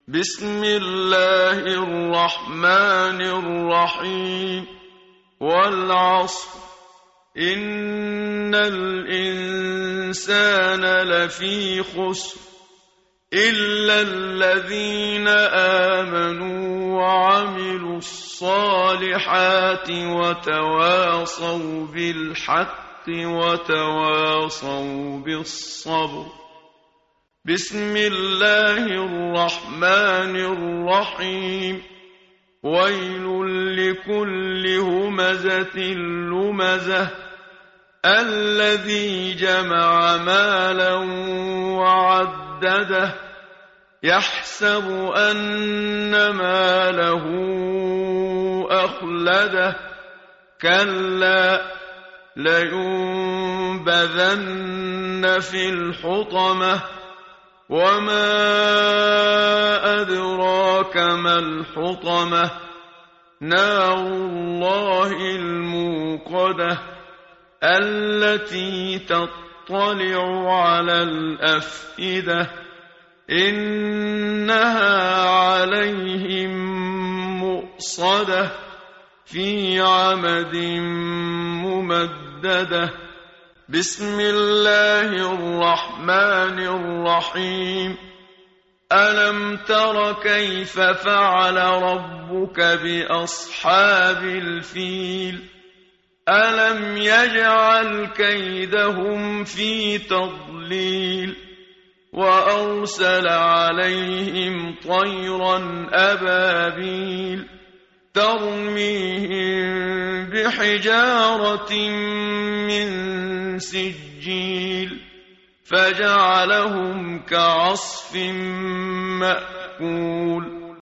بسم الله الرحمن الرحيم والعصر إن الإنسان لفي خسر إلا الذين آمنوا وعملوا الصالحات وتواصوا بالحق وتواصوا بالصبر. بسم الله الرحمن الرحيم ويل لكل همزة لمزة الذي جمع مالا وعدده يحسب أن ماله أخلده كلا لينبذن في الحطمة وما أدراك ما الحطمة نار الله الموقدة التي تطلع على الأفئدة إنها عليهم مؤصدة في عمد ممددة. بسم الله الرحمن الرحيم ألم تر كيف فعل ربك بأصحاب الفيل ألم يجعل كيدهم في تضليل وأرسل عليهم طيرا أبابيل ترميهم بحجارة من سجيل فجعلهم كعصف مأكول.